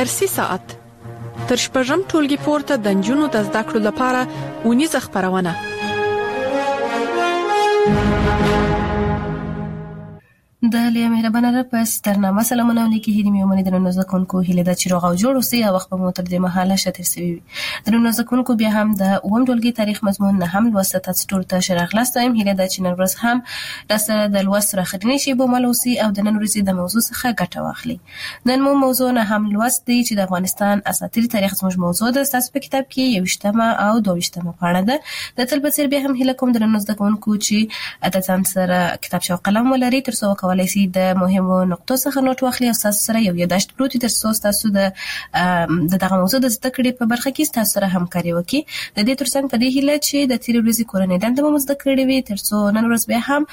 درسي ساعت تر شپږم ټولګي پورته د نجونو د زده کړو لپاره اونیزه خپرونه. د لیا مهربانه را پس درنامه سلامونه علیکم هیلې مې ومنې درنو زده کوونکو هیله ده چې روغ او جوړ اوسئ او وخت به مو تر دې مهاله ښه تېر شوی وي. درنو زده کوونکو بیا هم د اووم ټولګي تاریخ مضمون نه هم لوست تاسو ټول ته ښه راغلاست وایم. هیله ده چې نن ورځ هم تاسو د لوست راخرنې شی به مل اوسئ او د نن ورځې د موضوع څخه ګټه واخلئ. نن مو موضوع نه هم لوست دی چې د افغانستان اساطیري تاریخ زموږ موضوع ده. تاسو په کتاب کې 21مه او 22مه پاڼه ده. د تل په څیر بیا هم هیله کوم درنو زده کوونکو چې د ځان سره کتابچه او قلم ولرئ تر څو وکولای شئ د مهمو نقطو څخه نوٹ واخلي او تاسو سره یو یادښت پروت تر څو تاسو د دغه موضوع د زده کړې په برخه کې تاسو سره همکاري وکړي. د دې ترڅنګ په دې هیله چې د تیر ورځې کورنۍ دنده مو زده کړې وي تر څو نن ورځ بیا هم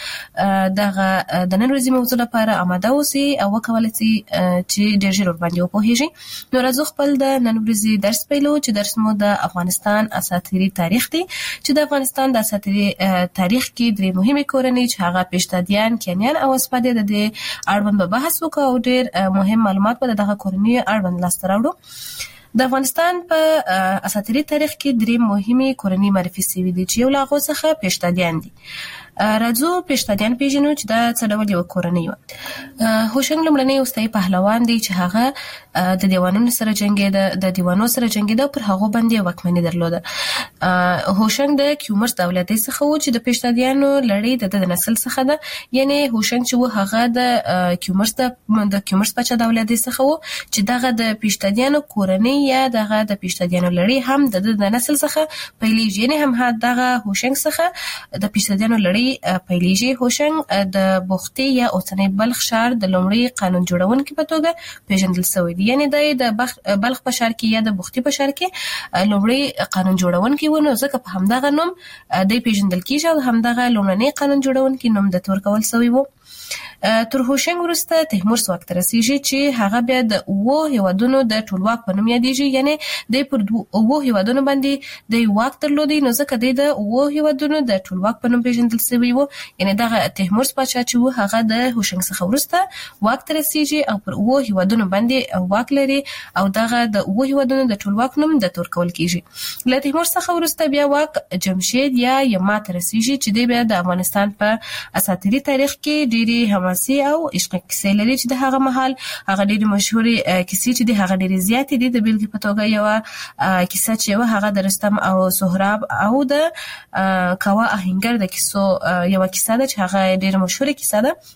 د نن ورځې موضوع لپاره آماده اوسئ او وکولای شئ چې ډېر ژر باندې وپوهیږئ. نو راځو خپل د نن ورځې درس پیلو چې درس مو د افغانستان اساطیري تاریخ دی چې د افغانستان د اساطیري تاریخ کې درې مهمه کورنۍ چې هغه پېشتادیان، کینیان او اسپادې د اړوند به بحث وکړو او ډېر مهم معلومات به دغه کورنۍ اړوند لاسته راوړو. د افغانستان په اساطیري تاریخ کې درې مهمه کورنۍ معرفي شوي دي چې یو له هغو څخه پېشتادیان دي. راځو پېشتادیان پیژنو چې دا څه ډول یو کورنۍ وه. هوشنګ لومړنی اوسنی پهلوان دی چې هغه د دیوانونو سره جنګېده، د دیوانو سره جنګېده او پر هغو باندې واکمني درلوده. هوشنګ د کیومرث دولتۍ څخه و چې د پېشتادیانو لړۍ د نسل څخه ده. یعنی هوشنګ چې و هغه د کیومرث پاچا دولتۍ څخه و چې دغه د پېشتادیانو کورنۍ یا دغه د پېشتادیانو لړۍ هم د نسل څخه پیلېږي. یعنی هم دغه هوشنګ څخه د پېشتادیانو لړۍ پیلېږي. هوشنګ د بختي یا اوسنی بلخ ښار د لومړي قانون جوړونکي په توګه پیژندل شوی دی. یعنی د بلخ په ښار کې یا د بختي په ښار کې لومړی قانون جوړونکي و، نو ځکه په همدغه نوم دی پیژندل کیږي او همدغه لومړنی قانون جوړونکي نوم د تور کول شوی و. تر هوشنګ وروسته تیمور واک ته رسیږي چې هغه بیا د اوو هیوادونو د ټولواک په نوم یادېږي. یعنی دی پر اوو هیوادونو باندې د واک درلودی، نو ځکه دی د اوو هیوادونو د ټولواک په نوم پیژندل شوی و. یعنی دغه تیمور پاچا چې و هغه د هوشنګ څخه وروسته واک ته رسیږي او پر اوو هیوادونو باندې واک لري او دغه د اوو هیوادونو د ټولواک نوم د تور کول کیږي. له تیمور څخه وروسته بیا واک جمشید یا یما ته رسیږي چې دی بیا د افغانستان په اساطیري تاریخ کې ډېری حماسي او عشق کیسې لري چې د هغه مهال هغه ډېرې مشهورې کیسې چې د هغه ډېرې زیاتې دي. د بیلګې په توګه یوه کیسه چې یوه هغه د رستم او سهراب او د کاوه آهنګر د کیسو یوه کیسه ده چې هغه ډېره مشهوره کیسه ده.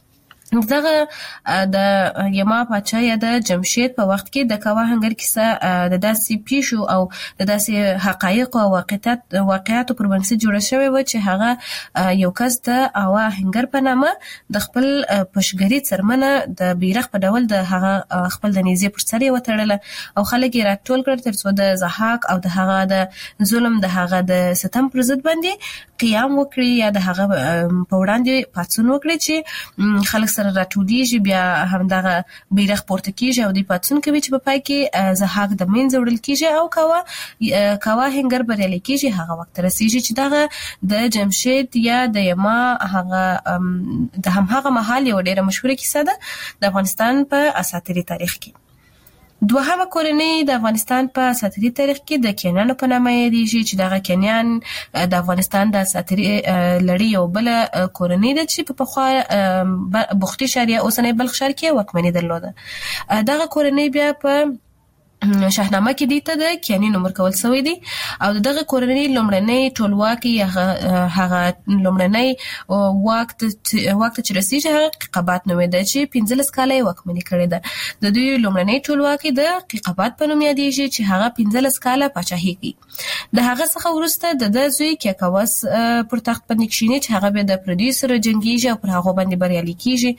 دغه د یما پاچا یا د جمشید په وخت کې د کاوه آهنګر کیسه د داسې پیښو او د داسې حقایق او واقعیاتو پر بنسټ جوړه شوې و چې هغه یو کس د کاوه آهنګر په نامه د خپل پشګری څرمنه د بیرغ په ډول د هغه خپل د نیزې پر سر یې وتړله او خلک یې راټول کړل تر څو د ضحاک او د هغه د ظلم د هغه د ستم پر ضد باندې قیام وکړي یا د هغه په وړاندې پاڅون وکړي چې خلک سره راټولیږي. بیا همدغه بیرغ پورته کیږي او دوی پاڅون کوي چې په پای کې ضحاک د منځه وړل کیږي او کاوه آهنګر بریالی کیږي. هغه وخت رسیږي چې دغه د جمشید یا د یما هغه د همهغه مهال یو ډېره مشهوره کیسه ده د افغانستان په اساطیري تاریخ کې. دوهمه کورنۍ د افغانستان په اساطیري تاریخ کې د کینیانو په نامه یادېږي چې دغه کینیان د افغانستان د اساطیري لړۍ یو بله کورنۍ ده چې په پخوا بختي ښار یا اوسنی بلخ ښار کې واکمني درلوده. دغه کورنۍ بیا په شاهنامه کې دې ته د کیانی نوم ورکول شوی دی او دغه کورنۍ لومړنۍ ټولواکي هغه لومړنۍ واک ته چې رسیږي هغه قیقبات نومېده چې 15 کاله یې واکمني کړې ده. د دوی لومړنۍ ټولواکي د قیقبات په نوم یادېږي چې هغه 15 کاله پاچاهي کوي. د هغه څخه وروسته د زوی کیکاوس پر تخت باندې کښیني چې هغه به د پردیو سره جنګیږي او پر هغه باندې بریالي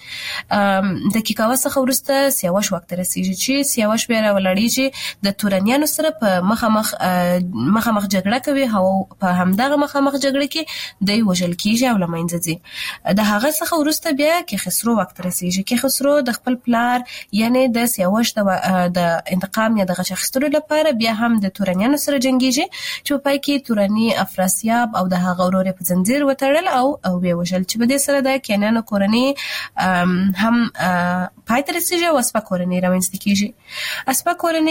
کیږي. د کیکاوس څخه وروسته سیاوش وخت رسیږي چې سیاوش بیا راولړیږي د تورانیانو سره په مخامخ جګړه کوي او په همدغه مخامخ جګړه کې دی وژل کیږي او له منځه ځي. د هغه څخه وروسته بیا کیخسرو وخت رسیږي. کیخسرو د خپل پلار یعنی د سیاوش د انتقام یا د غچ اخیستلو لپاره بیا هم د تورانیانو سره جنګیږي چې په پای کې تورانی افراسیاب او د هغه ورور په زنجیر وتړل او بیا وژل چې په دې سره د کینیانو کورنۍ هم پای ته رسیږي او اسپا کورنۍ رامنځته کیږي. اسپا کورنۍ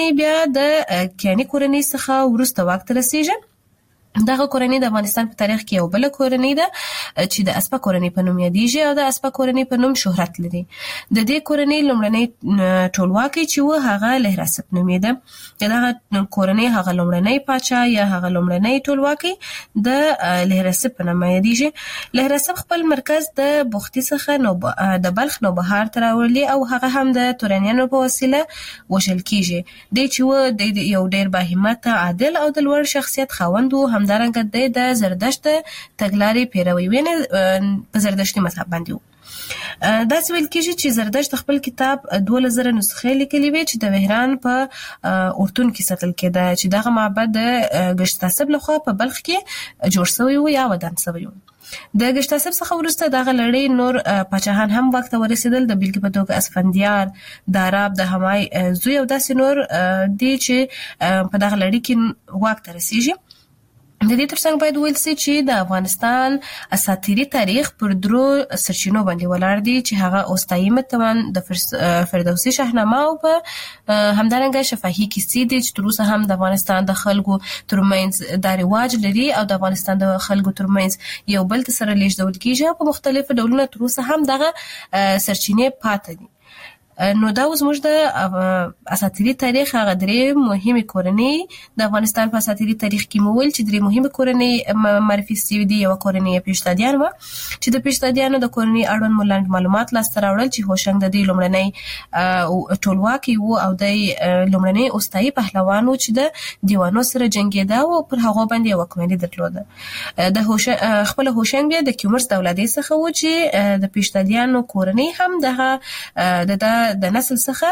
بیا د کیانی کورنۍ څخه وروسته واک ته رسیږي. دغه کورنۍ د افغانستان په تاریخ کې یو بل کورنۍ ده چې د اسپا کورنۍ په نوم یادېږي او د اسپا کورنۍ په نوم شهرت لري. د دې کورنۍ لومړنی ټولواکي چې و هغه لهراسپ نومېده. دغه کورنۍ هغه لومړنی پاچا یا هغه لومړنی ټولواکي د لهراسپ په نوم یادېږي. لهراسپ خپل مرکز د بختي څخه د بلخ نوبهار ته راوړلی او هغه هم د تورانیانو په وسیله وژل کیږي. دی چې و د یو ډېر باهمته عادل او د لوړ شخصیت خاوند و. همدارنګه د زردشت تګلارې پیروي ویني په زردشتي مذهب باندې و. دا څه ویل کېږي چې زردشت خپل کتاب 2000 نسخې لیکلي وي چې د وهران په اورتون کې ساتل کېده چې دغه معبد د ګشتاسب لخوا په بلخ کې جوړ شوی و یا ودان شوی و. د ګشتاسب څخه وروسته دغه لړۍ نور پاچاهان هم واک ته ورسېدل. د بیلګې په توګه اسفندیار، داراب، د همای زوی او داسې نور دي چې په دغه لړۍ کې واک ته رسیږي. د دې ترڅنګ باید ویل سي چې د افغانستان اساطیري تاریخ پر درو سرچینو باندې ولاړ دی چې هغه اوستایي متن د فردوسي شاهنامه او په همدارنګه شفاهي کیسې دي چې تر اوسه هم د افغانستان د خلکو ترمنځ دا رواج لري او د افغانستان د خلکو ترمنځ یو بل سره لیږدول کیږي په مختلفو ډولونو. تر اوسه هم دغه سرچینې پاتې دي. نو دا اوس موږ د اساطیري تاریخ هغه درې مهمه کورنۍ د افغانستان په اساطیري تاریخ کې مول چې درې مهمه کورنۍ معرفي شوې دي. یو کورنۍ پیشتادیان و چې د پیشتادیانو د کورنۍ اړوند ملاند معلومات لاسته راوړل چې هوشنګ د دې لومړنۍ ټولواکي و او د لومړنۍ اوستایي پهلوان و چې د دیوانو سره جنگیده او پر هغه باندې واکمني درلوده. د خپل هوشنګ بیا د کیومرث دولادي څخه و چې د پیشتادیانو کورنۍ هم د نسل څخه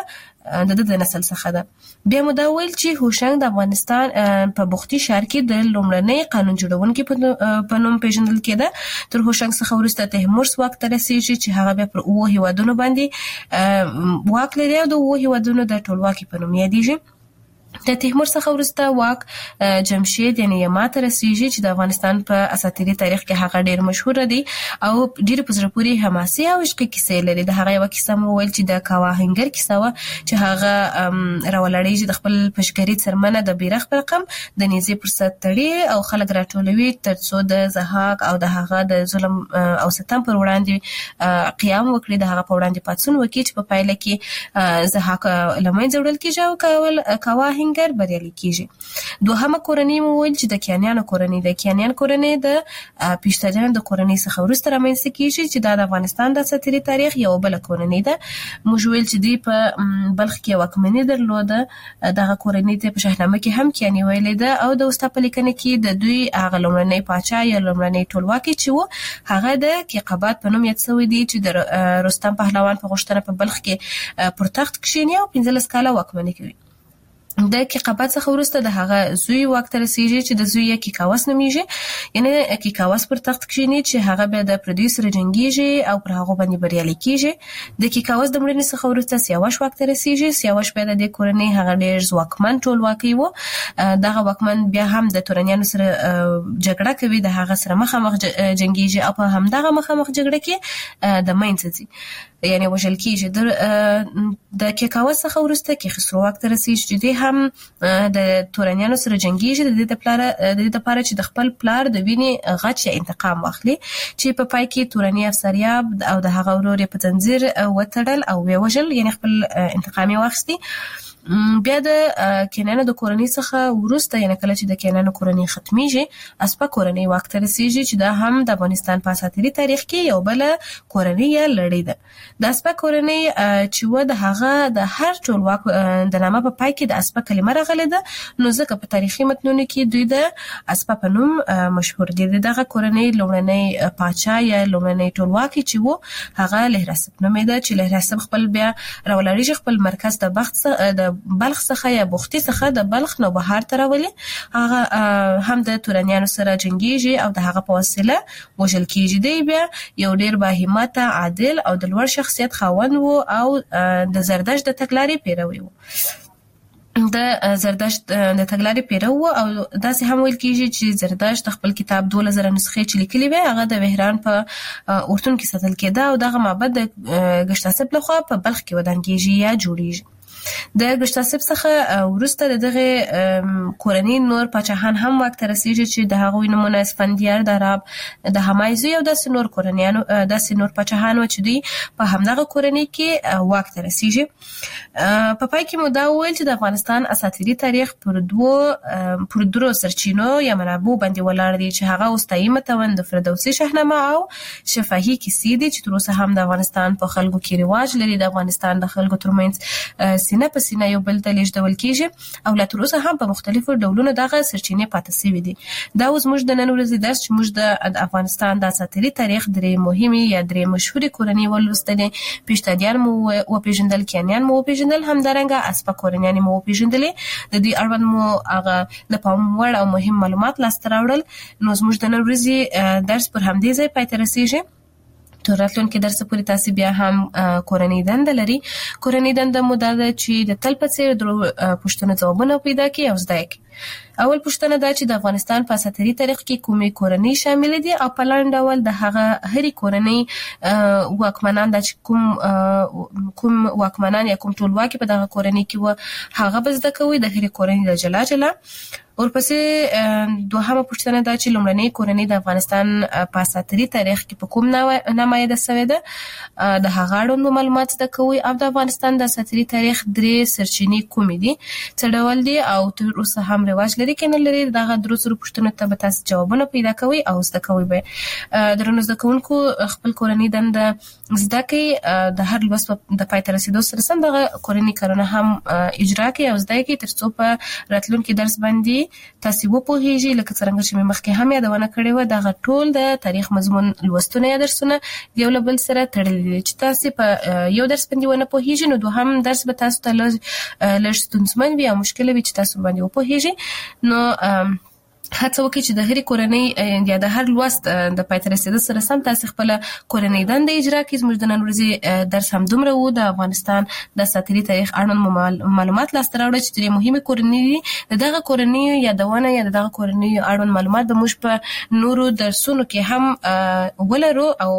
ده. بیا مو دا ویل چې هوشنګ د افغانستان په بختي ښار کې د لومړنۍ قانون جوړونکي په نوم پیژندل کېده. تر هوشنګ څخه وروسته تیمور واک ته رسیږي چې هغه بیا پر 9 هیوادونو باندې واک لري او د 9 هیوادونو د ټولواکي په نوم یادېږي. د تیمور څخه وروسته واک جمشید یعنی یما ته رسیږي چې د افغانستان په اساطیري تاریخ کې هغه ډیر مشهور دی او ډیر په زړه پورې حماسي او عشقي کیسې لري. د هغه یو کیسه مو ویل چې د کاواهنګر کیسه و چې هغه راولړی د خپل پشګری څرمنه د بیرغ په رقم د نيزي پر سر تړي او خلک راټولوي ترڅو د زهاق او د هغه د ظلم او ستم پر وړاندې قیام وکړي. د هغه په وړاندې پاتون وکړي چې په پایله کې زهاق لمن جوړل کیږي او کاواهنګر بریالي کیږي. دوهمه کورنۍ مو ویل چې د کیانیانو کورنۍ ده. کیانیان کورنۍ د پیشتادیانو د کورنۍ څخه وروسته رامنځته کیږي چې د افغانستان د اساطیري تاریخ یو بل کورنۍ ده. موږ ویل چې دی په بلخ کې واکمني درلوده. دغه کورنۍ ته په شاهنامه کې هم کیانی ویلې ده او د اوستا په لیکنه کې د دوی هغه لومړنۍ پاچا یا لومړنۍ ټولواکي چې و هغه د کیقبات په نوم یاد شوی دی چې د رستم پهلوان په غوښتنه په بلخ کې پر تخت کښینی او 15 کاله واکمني کوي. د کیقبات څخه وروسته د هغه زوی واک ته رسیږي چې د زوی کیکاوس نومیږي. یعنی کیکاوس پر تخت کښینی چې هغه به د پردیو سره جنگیږي او پر هغه باندې بریالي کیږي. د کیکاوس د مړینې څخه وروسته سیاوش واک ته رسیږي. سیاوش به د کورنۍ هغه ډیر ځواکمن ټولواکي و. دغه واکمن بیا هم د تورانیانو سره جګړه کوي، د هغه سره مخامخ جنگیږي او په همدغه مخامخ جګړه کې د مینځ ځي یعنی وژل کیږي. د کیکاوس څخه وروسته کې خسرو واک ته رسیږي چې هم د تورانیانو سره جنگیږي د دې لپاره چې د خپل پلار د وینې غچ یا انتقام واخلي چې په پای کې تورانی افسریاب او د هغه ورور په تنظیر وتړل او وژل یعنی خپل انتقام یې واخستي. بیا د کینانو د کورنۍ څخه وروسته یعنی کله چې د کینانو کورنۍ ختمیږي اسپا کورنۍ واک ته رسیږي چې دا هم د افغانستان په اساطیري تاریخ کې یو بل کورنۍ یا لړۍ ده. د اسپا کورنۍ چې و د هغه د هر ټولواک د نامه په پای کې د اسپا کلمه راغلې ده نو ځکه په تاریخي متنونو کې دوی د اسپا په نوم مشهور دي. دغه کورنۍ لومړنۍ پاچا یا لومړنۍ ټولواکي چې و هغه لهراسپ نومېده چې لهراسپ خپل بیا راولړي خپل مرکز د بلخ څخه یا بختي څخه د بلخ نوبهار ته راولي. هغه هم د تورانیانو سره جنگیږي او د هغه په وسیله وژل کیږي. دی بیا یو ډیر باهمته عادل او د لوړ شخصیت خاوند و او د زردشت د تګلارې پیروي و. د زردشت د تګلارې پیرو او داسې هم ویل کیږي چې زردشت خپل کتاب 2000 نسخې چې لیکلي وي هغه د وهران په اورتون کې ساتل کېده او دغه معبد د ګشتاسب لخوا په بلخ کې ودان کیږي یا جوړیږي. د ګشتاسب څخه ورسته دغه کورنۍ نور پاچاهان هم واک ته رسیږي چې د هغوی نمونه اسفندیار د عرب د حمایزي او د نور کورنیانو د نور پاچاهانو چې دوی په همدغه کورنۍ کې واک ته رسیږي. په پای کې مو دا وویل چې د افغانستان اساطیري تاریخ پر درو سرچینو یا منابعو باندې ولاړ دی چې هغه اوستایي متون د فردوسي شاهنامه او شفاهي کیسې دي چې تر اوسه هم د افغانستان په خلکو کې رواج لري. د افغانستان د خلکو ترمنځ سینه په سینه یو بل ته لیږدول کیږي او لا تر اوسه هم په مختلفو ډولونو دغه سرچینې پاتې شوي دي. دا اوس موږ د نن ورځې درس چې موږ د افغانستان د اساطیري تاریخ درې مهمې یا درې مشهورې کورنۍ ولوستلې. پیشتادیان مو وپېژندل، کیانیان مو وپېژندل، همدارنګه اسپه کورنیان مو وپېژندلې. د دې اړوند مو هغه د پام وړ او مهم معلومات لاسته راوړل. نو زموږ د نن ورځې درس پر همدې ځای پای ته رسیږي. تر راتلونکي درس پورې تاسو بیا هم کورنۍ دنده لري. کورنۍ دنده مو دا ده چې د تل په څیر درو پوښتنو ځوابونه پیدا کړئ او زده کړئ. اول پوښتنه دا چې د افغانستان په اساطیري تاریخ کې کومې کورنۍ شامل دي او په لاندې ډول د هغه هرې کورنۍ واکمنان د کوم واکمنان یا کوم ټولواکي په دغه کورنۍ کې و هغه به زده کوئ د هرې کورنۍ د جلا جلا. ورپسې دوهمه پوښتنه دا چې لومړنۍ کورنۍ د افغانستان په اساطیري تاریخ کې په کوم نمایده شوې ده د هغه اړوند معلومات زده کوئ او د افغانستان د اساطیري تاریخ درې سرچینې کومې دي، څه ډول دي او تر اوسه هم رواج لري که نه لري. دغه درو سرو پوښتنو ته به تاسو جوابونه پیدا کوئ او زده کوئ به. درنو زده کوونکو خپل کورنۍ دنده زده کړئ. د هر لوست د پای ته رسیدو سره سم دغه کورنۍ کارونه هم اجرا کړئ او زده کړئ تر څو په راتلونکي درس باندې تاسو وپوهیږئ. لکه څنګه چې مې مخکې هم یادونه کړې وه دغه ټول د تاریخ مضمون لوستونه یا درسونه یو له بل سره تړلي دي. چې تاسو په یو درس باندې ونه پوهیږئ نو دوهم درس به تاسو ته لږ ستونزمن وي او مشکل وي چې تاسو باندې وپوهیږئ. نو هڅه وکړئ چې د هرې کورنۍ یا د هر لوست د پای ته رسیدو سره سم تاسو خپل کورنۍ دنده اجرا کړئ. زموږ د نن ورځې درس هم دومره و. د افغانستان د اساطیري تاریخ اړوند معلومات لاسته راوړل چې درې مهمې کورنۍ دي. د دغه کورنۍ یادونه یا د دغه کورنۍ اړوند معلومات به موږ په نورو درسونو کې هم ولرو او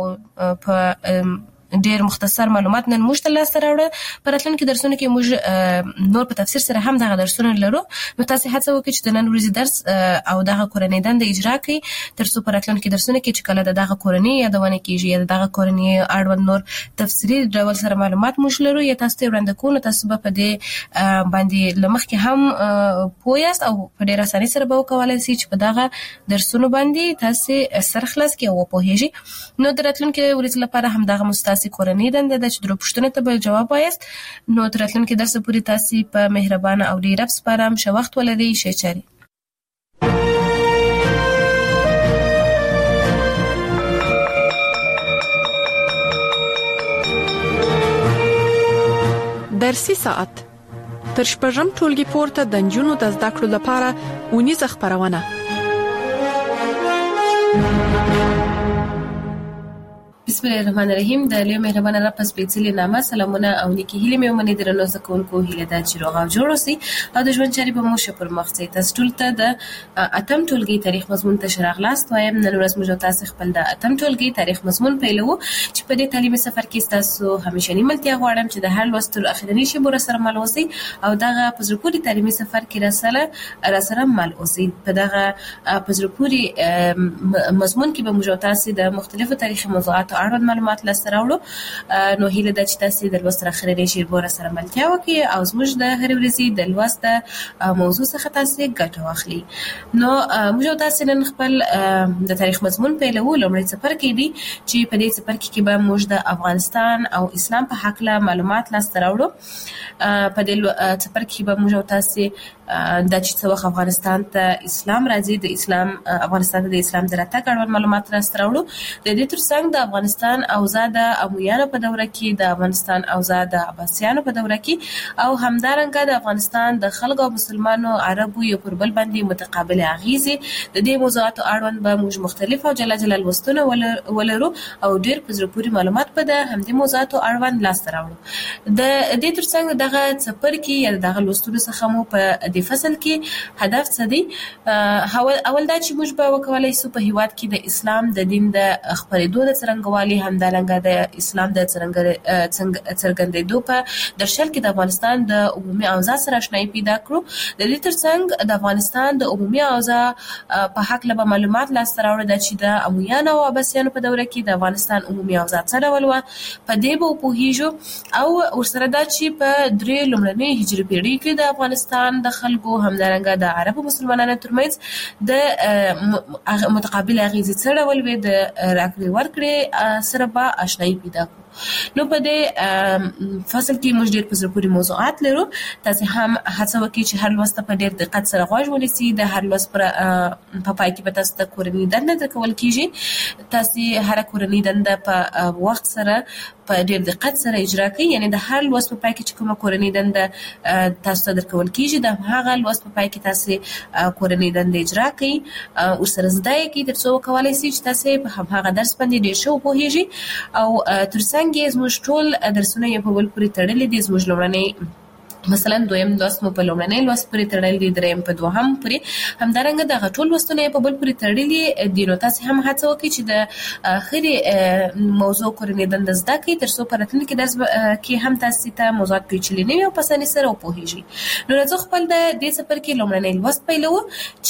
په ډېر مختصر معلومات نن موږ ته لاسته راوړل. په راتلونکي درسونو کې موږ نور په تفسیر سره هم دغه درسونه لرو. نو تاسو هڅه وکړئ چې د نن ورځې درس او دغه کورنۍ دنده اجرا کړئ تر څو په راتلونکي درسونو کې چې کله د دغه کورنۍ یادونه کیږي یا د دغه کورنۍ اړوند نور تفسیري ډول سره معلومات موږ لرو یا تاسو ته وړاندې کوو. تاسو به په دې باندې له مخکې هم پوه یاست او په ډېره اسانۍ سره به وکولای شئ چې په دغه درسونو باندې تاسو سر خلاص کړئ او وپوهیږئ. نو د راتلونکي ورځې لپاره هم دغه مستاسي کورنۍ دنده ده چې درو پوښتنو ته به جواب وایاست. نو تر راتلونکي درس پورې تاسو په مهربانه او ډېر رب سپارم. ښه وخت ولرئ. ښه چارې. درسي ساعت تر شپږم ټولګي پورته د نجونو د زده کړو لپاره اونیزه خپرونه. بسم الله الرحمن الرحیم. د لوی مهربان رب په سپېڅلي نامه سلامونه او نیکی هیلې مې ومنې. درنو زده کوونکو هیله ده چې روغ او جوړ اوسئ او د ژوند چارې به مو ښه پر مخ ځي. تاسو ټول ته د اتم ټولګي تاریخ مضمون ته ښه راغلاست وایم. نن ورځ موږ تاسو خپل د اتم ټولګي تاریخ مضمون پیلوو چې په دې تعلیمي سفر کې تاسو همیشنی ملتیا غواړم چې د هر لوست تر اخرنۍ شی سره مل اوسئ او دغه په زړه پورې تعلیمي سفر کې را سره مل اوسئ. په دغه په زړه پورې مضمون کې به موږ تاسو د مختلفو تاریخي موضوعاتو اړوند معلومات لاسته راوړو. نو هیله ده چې تاسو د لوست اخرنۍ شی سره ملتیا وکړئ او زموږ د هر ورځې د لوست موضوع څخه تاسو ګټه واخلئ. نو موږ تاسو نن خپل د تاریخ مضمون پیلوو. لومړی څپرکی دی چې په دې څپرکی کې به موږ د افغانستان او اسلام په حق له معلومات لاسته راوړو. په دې څپرکی به موږ تاسو د چې وخت افغانستان ته اسلام راځي د اسلام افغانستان ته د اسلام د راتګ اړوند معلومات لاسته راوړو. د دې ترڅنګ د افغانستان اوضاع د امویانو په دوره کې، د افغانستان اوضاع د عباسیانو په دوره کې او همدارنګه د افغانستان د خلکو او مسلمانو عربو یو پر بل باندې متقابل اغیزې. د دې موضوعاتو اړوند به موږ مختلف او جلا جلا لوستونه ولرو او ډېر په زړه پورې معلومات به د همدې موضوعاتو اړوند لاسته راوړو. د دې ترڅنګ دغه څپرکی یا دغه لوستونو څخه مو په دې فصل کې هدف څه دی؟ اول دا چې موږ به وکولای شو په هیواد کې د اسلام د دین د خپرېدو د څرنګوالي همدارنګه د اسلام د څرګندېدو په درشل کې د افغانستان د عمومي اوضاع سره آشنایي پیدا کړو. د دې ترڅنګ د افغانستان د عمومي اوضاع په حق له معلومات لاسته راوړل چې د امویانو او عباسیانو په دوره کې د افغانستان عمومي اوضاع څه ډول وه، په دې به وپوهیږو او ورسره دا چې په 3 لومړنۍ هجري پیړۍ کې د افغانستان د خلکو همدارنګه د عربو مسلمانانو ترمنځ د متقابل اغیزې څه ډول وي، د راکړې ورکړې سره به آشنایي پیدا کړو. نو په دې فصل کې موږ ډېر په زړه پورې موضوعات لرو. تاسو هم هڅه وکړئ چې هر لوست په ډېر دقت سره غوږ ونیسئ. د هر لوست په پای کې به تاسو ته کورنۍ دنده درکول کیږي. تاسو هر کورنۍ دنده په وخت سره په ډېر دقت سره اجرا کړئ. یعنی د هر لوست په پای کې چې کومه کورنۍ دنده تاسو ته درکول کیږي د هغه لوست په پای کې تاسو کورنۍ دنده اجرا کړئ او سره زده کړئ ترڅو وکولای شئ چې تاسو په هغه درس باندې ډېر ښه وپوهیږئ او ترڅنګ زموږ ټول درسونه یې په بل پورې تړلي دي. زموږ لومړنۍ مثلا دویم لوست مو په لومړنۍ لوست پورې تړلی دی، دریم په دوهم پورې، همدارنګه دغه ټول لوستونه یې په بل پورې تړلي دي. نو تاسو هم هڅه وکړئ چې د اخري موضوع کورنۍ دنده زده کړئ ترڅو په راتلونکي درس کې هم تاسو ته موضوعات پیچلي نه وي او په اسانۍ سره وپوهیږئ. نو راځو خپل د دې څپرکي کې لومړنۍ لوست پیلوو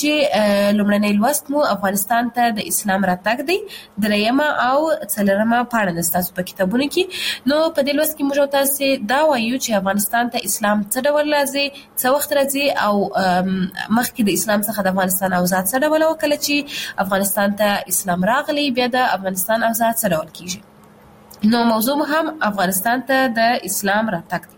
چې لومړنۍ لوست مو افغانستان ته د اسلام راتګ دی، دریمه او څلورمه پاڼه ستاسو په کتابونو کې. نو په دې لوست کې موږ تاسو دا وایو چې افغانستان ته اسلام څه ډول راځي، څه وخت راځي او مخکې د اسلام څخه د افغانستان اوضاع څه ډول وه، کله چې افغانستان ته اسلام راغلی بیا د افغانستان اوضاع څه ډول کیږي. نو موضوع هم افغانستان ته د اسلام راتګ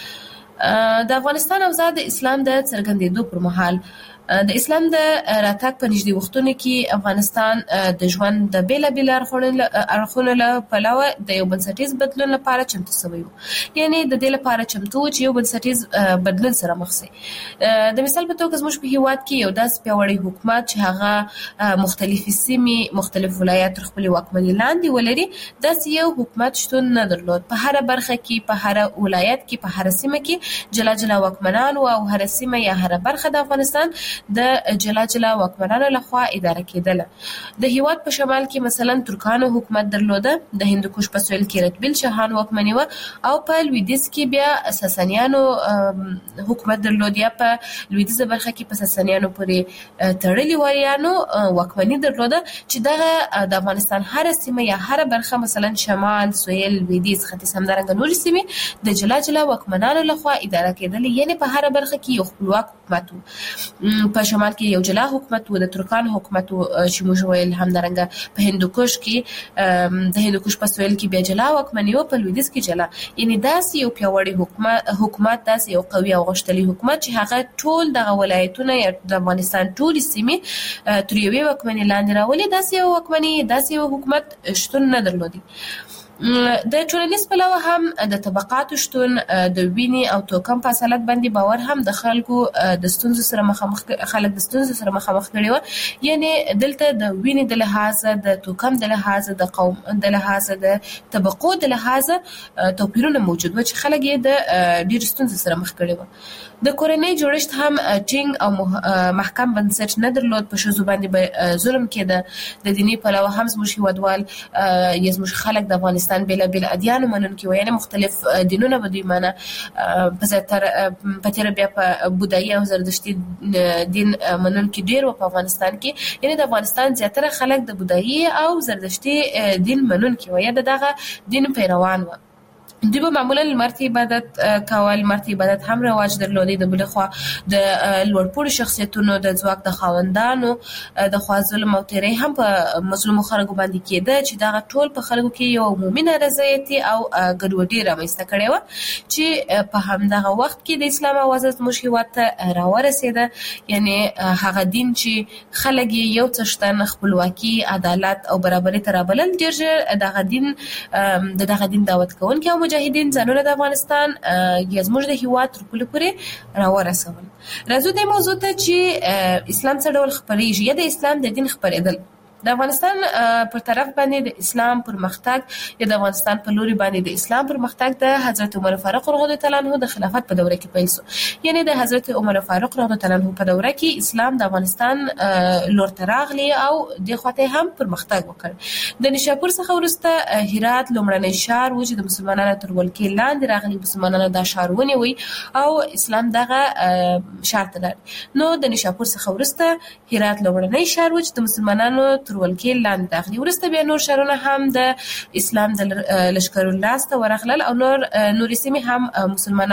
دی. د افغانستان اوضاع د اسلام د څرګندېدو پر مهال د اسلام د راتګ په نږدې وختونو کې افغانستان د ژوند د بیلابیل اړخونو له پلوه د یو بنسټیز بدلون لپاره چمتو شوی و. یعنی د دې لپاره چمتو و چې یو بنسټیز بدلون سره مخ شي. د مثال په توګه زموږ په هیواد کې یو داسې پیاوړی حکومت چې هغه مختلفې سیمې مختلف ولایات تر خپلې واکمنۍ لاندې ولري، داسې یو حکومت شتون نه درلود. په هره برخه کې، په هره ولایت کې، په هره سیمه کې جلا جلا واکمنان و او هره سیمه یا هره برخه د افغانستان د جلا جلا واکمنانو لخوا اداره کېدله. د هیواد په شمال کې مثلا ترکانو حکومت درلوده، د هندوکش په سویل کې رتبیل شاهان واکمني و او په لویدیځ کې بیا ساسانیانو حکومت درلود، یا په لویدیځه برخه کې په ساسانیانو پورې تړلي وریانو واکمني درلوده چې دغه د افغانستان هر سیمه یا هر برخه مثلا شمال، سویل، لویدیځ، ختیځ همدارنګه نورې سیمې د جلا جلا واکمنانو لخوا اداره کېدلې. یعنی په هر برخه کې یو خپلواک حکومت و. په شمال کې یو جلا حکومت و، د ترکانو حکومت و چې موږ ویل، همدارنګه په هندوکش کې د هندوکش په سویل کې بیا جلا واکمني و، په لویدیځ کې جلا. یعنی داسې یو پیاوړی حکومت، داسې یو قوي او غښتلی حکومت چې هغه ټول دغه ولایتونه یا د افغانستان ټولې سیمې تر یوې واکمنۍ لاندې راولي، داسې یو واکمني، داسې یو حکومت شتون نه درلودي. د ټولنیز پلوه هم د طبقاتو شتون، د وینې او توکم په اصالت باندې باور هم د خلکو د ستونزو سره مخامخ کړي و. یعنی دلته د وینې د لحاظه، د توکم د لحاظه، د قوم د لحاظه، د طبقو د لحاظه توپیرونه موجود و چې خلک یې د ډېر ستونزو سره مخ کړي و. د کورنۍ جوړښت هم ټینګ او محکم بنسټ نه درلود. په ښځو باندې به ظلم کېده. د دیني پلوه هم زموږ هیوادوال یا زموږ خلک د افغانستان بیلابیل ادیان منونکي و، یعنی مختلف دینونه به دوی منه. په تېره بیا په بودایي او زردشتي دین منونکي ډېر و په افغانستان کې. یعنی د افغانستان زیاتره خلک د بودایي او زردشتي دین منونکي و یا د دغه دین پیروان و. دوی به معمولا لمر ته عبادت کول، لمر ته عبادت هم رواج درلودی. د بل خوا د لوړپوړو شخصیتونو د ځواک د خاوندانو د خوا ظلم او تیری هم په مظلومو خلکو باندې کېده چې دغه ټول په خلکو کې یو عمومي نارضایتي او ګډوډي رامنځته کړې وه چې په همدغه وخت کې د اسلام اوازه زموږ هېواد ته راورسېده. یعنی هغه دین چې خلک یې یو څه شتن خپلواکي، عدالت او برابري ته رابلل، ډېر ژر د دغه دین دعوت کوونکي او مجاهدین ځانونه د افغانستان یا زموږ د هیواد تر پولې پورې راورسول. راځو دې موضوع ته چې اسلام څه ډول خپرېږي یا د اسلام د دین خپرېدل. د افغانستان پر طرف باندې د اسلام پرمختګ یا د افغانستان په لوري باندې د اسلام پرمختګ د حضرت عمر فاروق رضی الله تعالی عنہ د خلافت په دوره کې پیل شو. یعنی د حضرت عمر فاروق رضی الله تعالی عنہ په دوره کې اسلام د افغانستان لور ته راغلی او د خواته هم پرمختګ وکړ. د نشاپور څخه وروسته هرات لومړنی ښار و چې د مسلمانانو تر ولکې لاندې راغلي. مسلمانانو دا ښار ونیوی او اسلام دغه ښار ته لاړ. نو د نشاپور څخه وروسته هرات لومړنی ښار و چې د مسلمانانو تر ولکې لاندې راغلي. وروسته بیا نور ښارونه هم د اسلام د لښکرو لاسته ورغلل او نور سیمې هم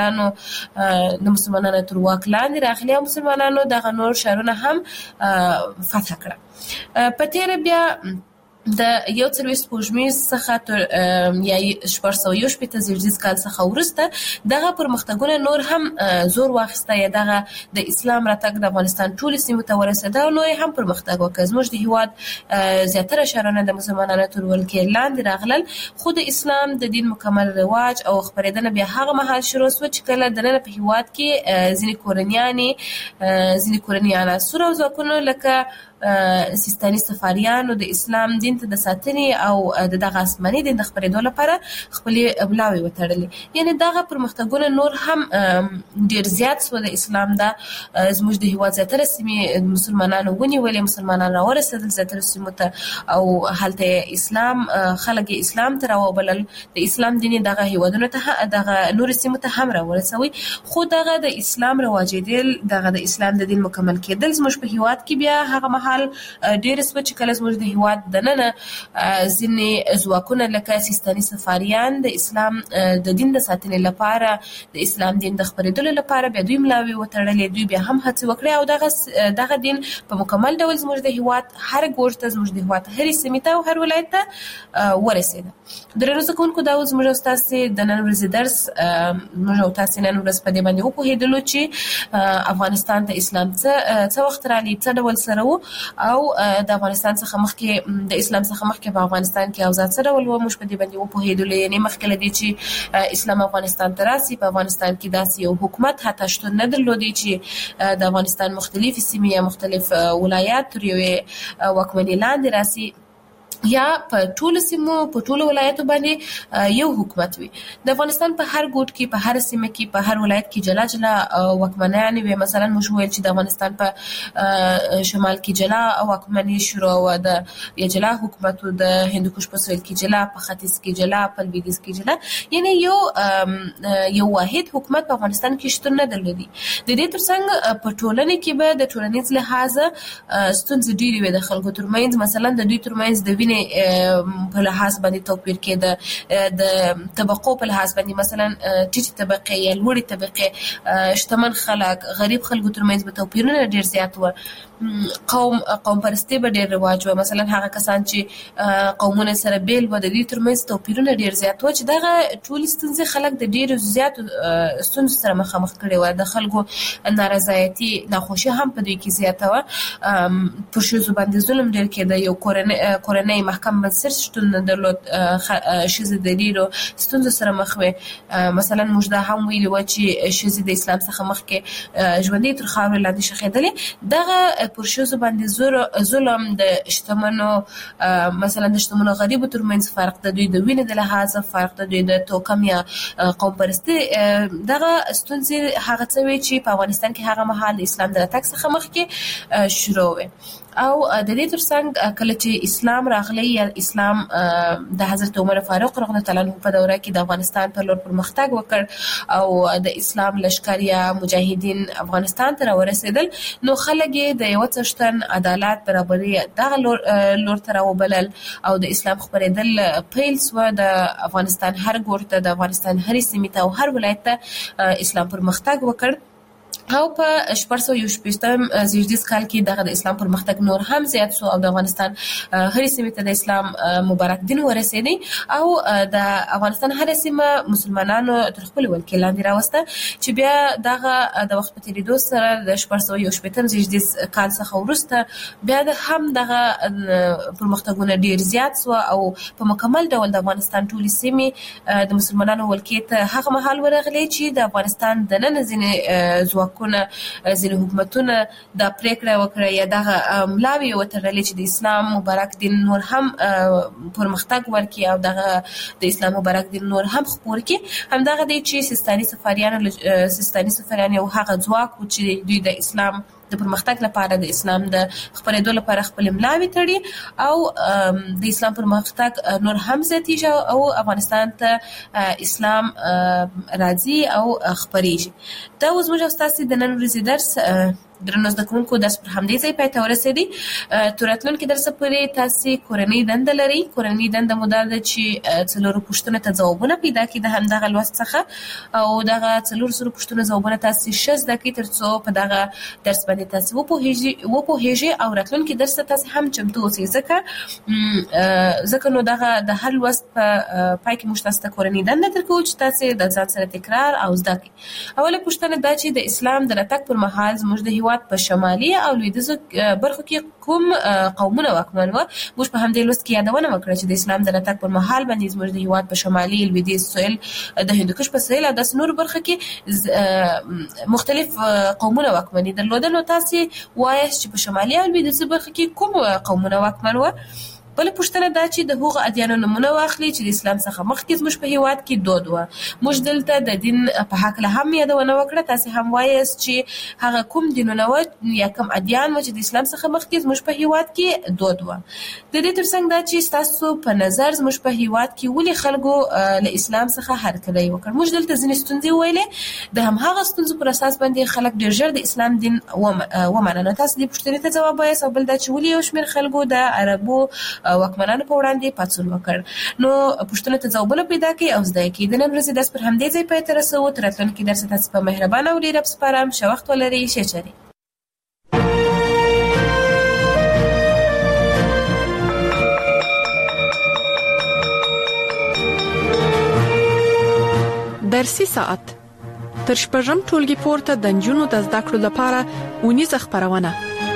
مسلمانانو تر واک لاندې راغلي او مسلمانانو دغه نور ښارونه هم فتح کړه. په تیر بیا د 41 سپوږمیز څخه تر یا 1418 زیږدیز کال څخه وروسته دغه پرمختګونه نور هم زور واخیسته یا دغه د اسلام راتګ د افغانستان ټول سیمو ته ورسېده او نور هم پرمختګ وکړ. زموږ د هیواد زیاتره ښارونه د مسلمانانو تر ولکې لاندې راغلل، خو د اسلام د دین مکمل رواج او خپرېدنه بیا هغه مهال شروع شوه چې کله دننه په هیواد کې ځینې کورني عناصر او ځواکونه لکه سیستاني سفاریانو د اسلام دین ته د ساتنې او دغه آسماني دین د خپرېدو لپاره خپلې بلاوې وتړلې. یعنی دغه پرمختګونه نور هم ډیر زیات سو. د اسلام د زموږ د هیواد زیاتره سیمې مسلمانانو ونیولې، مسلمانان راورسېدل زیاتره سیمو ته او هلته اسلام خلک اسلام ته راوبلل. د اسلام دین دغه هیوادونو ته دغه نور سیمو ته هم راورسوي، خو دغه د اسلام رواجېدل، دغه د اسلام د دین مکمل کېدل زموږ په هیواد کې بیا هغه مهال ډېر سپچ کله زموږ د هیواد دننه ځینې ځواکونه لکه سیستاني سفاریان د اسلام د دین د ساتنې لپاره، د اسلام دین د خپرېدلو لپاره بیا دوی ملاوې وتړلې. دوی بیا هم هڅې وکړې او دغه دین په مکمل ډول زموږ د هیواد هر ګوټ ته، زموږ د هیواد هرې سیمې ته او هر ولایت ته ورسېده. درنو زده کوونکو، دا زموږ او ستاسې د نن ورځې درس موږ او تاسې نن ورځ په دې باندې وپوهېدلو چې افغانستان ته اسلام څه وخت راغلی، څه ډول سره و او د افغانستان څخه مخکې د اسلام څخه مخکې په افغانستان کې اوضاع څه ډول و. موږ په دې باندې وپوهېدلو. یعنې مخکې له دې چې اسلام افغانستان ته راسي، په افغانستان کې داسې یو حکومت حتی شتون نه درلودی چې د افغانستان مختلفې سیمې یا مختلف ولایات تر یوې واکمنۍ لاندې راسي یا په ټولو سیمو په ټولو ولایتو باندې یو حکومت وي. د افغانستان په هر ګوټ کې، په هر سیمه کې، په هر ولایت کې جلا جلا واکمنان وي. مثلا موږ ویل چې د افغانستان په شمال کې جلا واکمني شروع و، د جلا حکومت د هندوکش په سویل کې جلا، په ختیځ کې جلا، په لویدیځ کې جلا. یعنی یو واحد حکومت په افغانستان کې شتون نه درلودي. د دې ترڅنګ په ټولنه کې به د ټولنیز لحاظ ستونزې ډېرې وي د خلکو ترمنځ. مثلا د دوی ترمنځ د په لحاظ باندې توپیر کې د طبقو په لحاظ باندې، مثلا ټیټې طبقې یا لوړې طبقې، شتمن خلک، غریب خلکو ترمنځ به توپیرونه ډېر زیات و. قوم پرستی به ډېر رواج و. مثلا هغه کسان چې قومونه سره بیل و، د دې ترمنځ توپیرونه ډېر زیات و چې دغه ټول ستونزې خلک د ډېرو زیاتو ستونزو سره مخامخ کړي و. د خلکو نارضایتي، ناخوشي هم په دوی کې زیاته وه. پر ښځو باندې ظلم ډېر کېده. یو کورنۍ محکم بنسټ شتون نه درلود. ښځې د ډېرو ستونزو سره مخ وې. مثلا موږ دا هم ویلي وو چې ښځې د اسلام څخه مخکې ژوندۍ تر خاورې لاندې ښخېدلې. دغه پر ښځو باندې ظلم، د شتمنو مثلا د شتمنو غریبو ترمنځ فرق، د دوی د وینې د لحاظه فرق، د دوی د توکم یا قوم پرستي، دغه ستونزې هغه څه وې چې په افغانستان کې هغه مهال د اسلام د راتګ څخه مخکې شروع وې. او د دې ترڅنګ کله چې اسلام راغلی یا اسلام د حضرت عمر فاروق رضی الله تعالی عنہ په دوره کې د افغانستان پر لور پرمختګ وکړ او د اسلام لښکر یا مجاهدین افغانستان ته راورسېدل، نو خلک یې د یو څښتن عدالت، برابري دغه لور ته راوبلل او د اسلام خپرېدل پیل سو. د افغانستان هر ګوټ ته، د افغانستان هرې سیمې ته او هر ولایت ته اسلام پرمختګ وکړ. او په 1418 زیږدیز کال کې دغه د اسلام پرمختګ نور هم زیات سو او د افغانستان هرې سیمې ته د اسلام مبارک دین ورسېدی او د افغانستان هرې سیمه مسلمانانو تر خپل ولکې لاندې راوسته، چې بیا دغه د وخت په تېرېدو سره د 1418 زیږدیز کال څخه وروسته بیا هم دغه پرمختګونه ډېر زیات سو او په مکمل ډول د افغانستان ټولې سیمې د مسلمانانو ولکې ته هغه مهال ورغلې چې د افغانستان دننه ځینې ځواکونه بانکونه ځینې حکومتونه دا پریکړه وکړه یا دغه ملاوي وتړلې چې د اسلام مبارک دین نور هم پرمختګ ورکړي او دغه د اسلام مبارک دین نور هم خپور کړي. همدغه دی چې سیستاني سفاریان یو هغه ځواک و چې دوی د اسلام د پرمختګ لپاره د اسلام د خپرېدو لپاره خپل ملاوي تړي او د اسلام پرمختګ نور هم زیاتېږي او افغانستان ته اسلام راځي او خپرېږي. دا اوس موږ تاسو د نن ورځې درس درنو زده کوونکو درس پر همدې ځای پای ته ورسېدی. تر راتلونکي درسه پورې تاسو کورنۍ دنده لرئ. کورنۍ دنده مو دا ده چې څلورو پوښتنو ته ځوابونه پیدا کړئ د همدغه لوست څخه او دغه څلور پوښتنو ځوابونه تاسو ښه زده کړئ تر څو په دغه درس باندې تاسو وپوهیږئ او راتلونکي درس ته تاسو هم چمتو اوسئ. ځکه نو دغه د هر لوست په پای کې موږ تاسو ته کورنۍ دنده درکوو چې تاسو د ځان سره تکرار او زده کړئ. اوله پوښتنه دا چې د اسلام د راتګ پر مهال زموږ د هیواد په شمالي او لویدیځو برخو کې کوم قومونه واکمن وو. موږ په همدې لوست کې یادونه وکړه چې د اسلام د راتګ پر مهال باندې زموږ د هیواد په شمالي لویدیځ سویل د هندوکش په سویل او د نور برخو کې مختلف قومونه واکمني درلوده. نو تاسو وایاست چې په شمالي او لویدیځو برخو کې کوم قومونه واکمن وو. بل پوښتنه دا چې د هغو ادیانو نمونه واخلي چې د اسلام څخه مخکې زموږ په هیواد کې دود و. موږ دلته د دین په هکله هم یادونه وکړه. تاسو هم وایاست چې هغه کوم دینونه و یا کوم ادیان و چې د اسلام څخه مخکې زموږ په هیواد کې دود و. د دې ترڅنګ دا چې تاسو په نظر زموږ په هیواد کې ولې خلکو له اسلام څخه هرکلی وکړ. موږ دلته ځینې ستونزې ویلې د هماغه ستونزو پر اساس باندې خلک ډېر ژر د اسلام دین ومنه. تاسو دې پوښتنې ته ځواب وایاست او بل دا چې ولې یو شمېر خلکو د عربو واکمنانو په وړاندې پاڅون وکړ. نو پوښتنه ته ځوابونه پیدا کړئ او زده کړئ. د نن ورځې درس پر همدې ځای پای ته رسوو. تر راتلونکي درس تاسو په مهربانه او ډېر سپارم. ښه وخت ولرئ. ښه چارې. درسي ساعت تر شپږم ټولګي پورته د نجونو د زده کړو لپاره اونیزه خپرونه.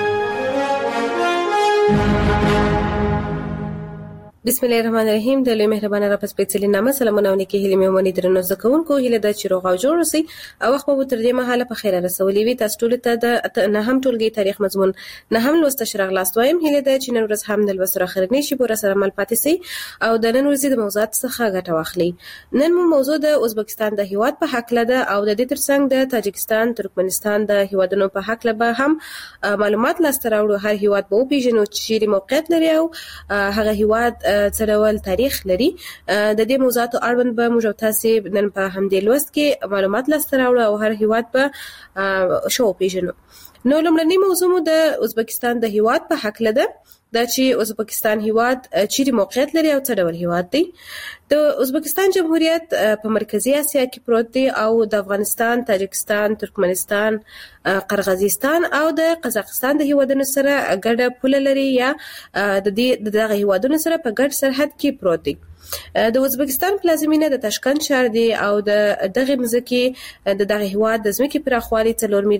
بسم الله الرحمن الرحیم. د لوی مهربانه رب سپېڅلې نامه سلامونه او نیکي هیلې مې ومني درنو زده کوونکو. هیله ده چې روغ او جوړ اوسئ او وخت مو تر دې مهاله په خیر رسولې وي. تاسو ټول ته د نهم ټولګي تاریخ مضمون نهم لوست شرغلاست وایم. هیله ده چې نن ورځ هم د لوست اخرنی شي پوره سره عمل پاتې سي او د نن ورځې د موضوعات څخه ګټه واخلئ. نن مو موضوع د ازبکستان د هیواد په حق لده او د دې ترڅنګ د تاجکستان ترکمنستان د هیوادونو په حق لبه هم معلومات لاسته راوړو. هر هیواد به وپیژنو چې موقعیت لري او هغه هیواد څه ډول تاریخ لري. د دې موضوعاتو اړوند به موږ تاسو نن په همدې لوست کې معلومات لاسته راوړو او هر هیواد به شو پیژنو. نو لومړنی موضوع مو د ازبکستان د هیواد په حق لده دا چې ازبکستان هیواد چیرې موقعیت لري او څه ډول هیواد دی. د ازبکستان جمهوریت په مرکزی اسیا کې پروت دی او د افغانستان، تاجکستان، ترکمنستان، قرغیزستان او د قزاقستان د هیوادونو سره ګډه پوله لري یا د دغه هیوادونو سره په ګډ سرحد کې پروت دی. د ازبکستان پلازمینه د تاشکند ښار دی او د دغه مځکې د دغه هیواد د ځمکې پراخوالی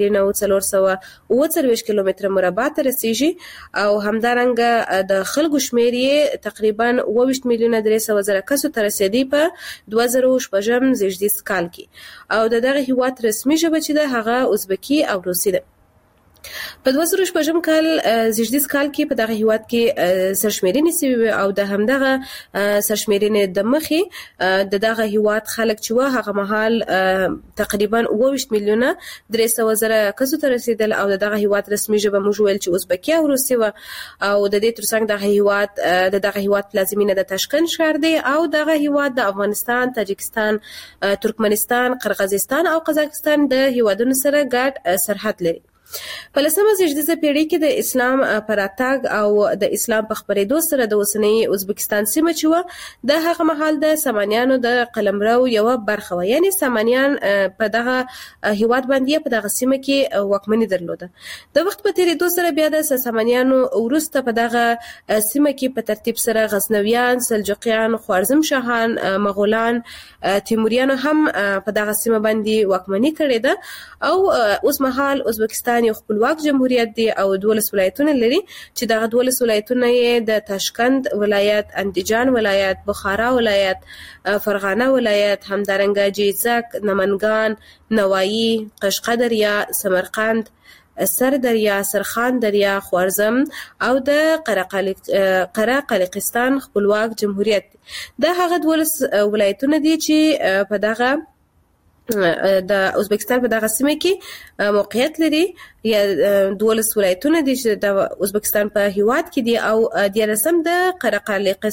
4,440 کیلومتره مربع ته رسیږي او همدارنګه د خلکو شمېر یې تقریبا 22,300,000 کسو ته رسیدي په 2006 کال کې او دغه هیواد رسمي ژبه چې ده هغه ازبکی او روسي ده. په 2006 کال کې په دغه هیواد کې سرشمیرنې شوې او د همدغه سرشمیرنې د مخې د دغه هیواد خلک چې هغه مهال تقریبا 22,300,000 کسو ته رسیدل او دغه هیواد رسمي ژبه موږ ویل چې ازبکی او روسي و او د دې ترڅنګ دغه هیواد پلازمینه د تاشکند ښار دی او دغه هیواد د افغانستان، تاجکستان، ترکمنستان، قرغیزستان او قزاقستان د هیوادونو سره ګډ سرحد لري. په 10مه زېږدیزه پیړۍ کې د اسلام پر راتګ او د اسلام په خپرېدو سره د اوسنۍ ازبکستان سیمه چې و د هغه مهال د سامانیانو د قلمرو یو برخه و. یعنی سامانیان په دغه هیواد باندې په دغه سیمه کې واکمني درلوده. د وخت په تیریدو سره بیا د سامانیانو وروسته په دغه سیمه کې په ترتیب سره غزنویان، سلجوقیان، خوارزم شاهان، مغولان، تیموریان هم په دغه سیمه باندې واکمني کړې ده او اوس مهال ازبکستان ازبکستان یو خپلواک جمهوریت دی او 12 ولایتونه لري چې دغه 12 ولایتونه یې د تاشکند ولایت، اندیجان ولایت، بخارا ولایت، فرغانه ولایت، همدارنګه جیزک، نمنګان، نوایی، قشقدریا، سمرقند، سردریا، سرخان دریا، خوارزم او د قره-قالیقستان خپلواک جمهوریت دی. دا هغه 12 ولایتونه دي چې په دغه د ازبکستان په دغه سیمه کې موقعیت لري، یا 12 ولایتونه دي چې د ازبکستان په هیواد کې دي او 13 د قره-قالیقستان